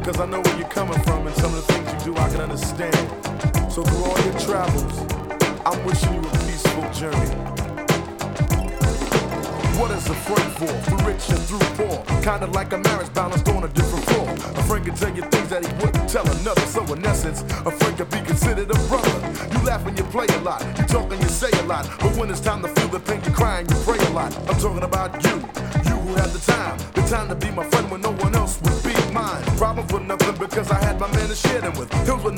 Cause I know where you're coming from and some of the things you do I can understand. So through all your travels, I'm wishing you a peaceful journey. What is a friend for? For rich and through poor. Kinda like a marriage balanced on a different floor. A friend can tell you things that he wouldn't tell another. So in essence, a friend could be considered a brother. You laugh when you play a lot. You talk and you say a lot. But when it's time to feel the pain, you cry and you pray a lot. I'm talking about you. You who had the time to be my friend when no one else would be mine. Problems were nothing because I had my man to share them with. Hills were